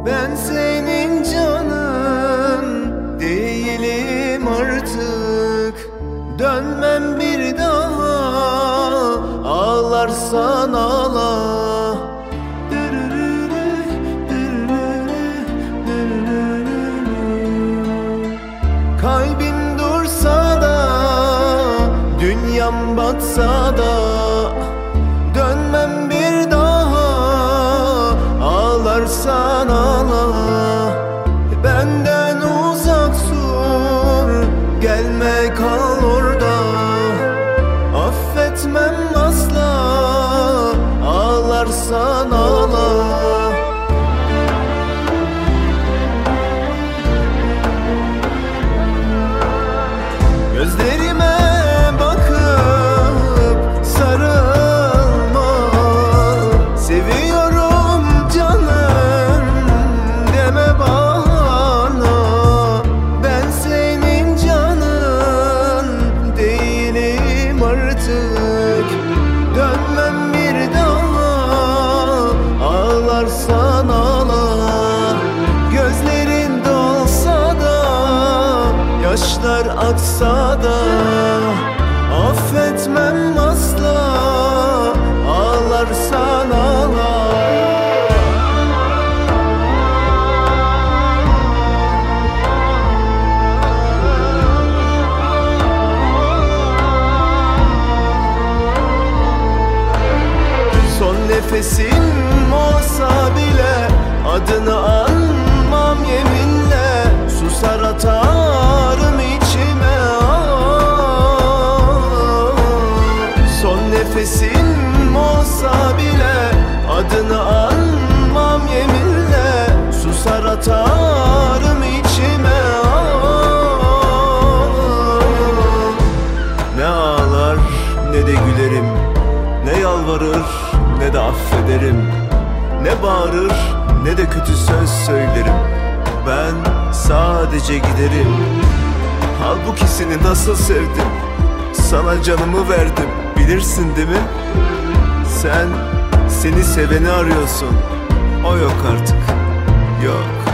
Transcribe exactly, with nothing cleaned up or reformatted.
Ben senin canın değilim artık. Dönmem bir daha, ağlarsan ağla. Kalbim dursa da, dünyam batsa da, dönmem bir daha, ağlarsan ağla. Benden uzak dur, gelme kal orada. Affetmem asla, ağlarsan ağla. Gözlerime bakıp sarılma, seviyorum canım deme bana. Ben senin canın değilim artık. Dönmem bir daha, ağlarsan ağla. Gözlerin dolsa da, yaşlar aksa da, affetmem asla, ağlarsan ağla. Son nefesim olsa bile adını anmam yeminle. Susar atarım içime, son nefesim olsa bile adını anmam yeminle. Susar atarım içime, ne ağlar ne de gülerim, ne yalvarır ne de affederim, ne bağırır ne de kötü söz söylerim. Ben sadece giderim. Halbuki seni nasıl sevdim, sana canımı verdim, bilirsin değil mi? Sen seni seveni arıyorsun, o yok artık, yok.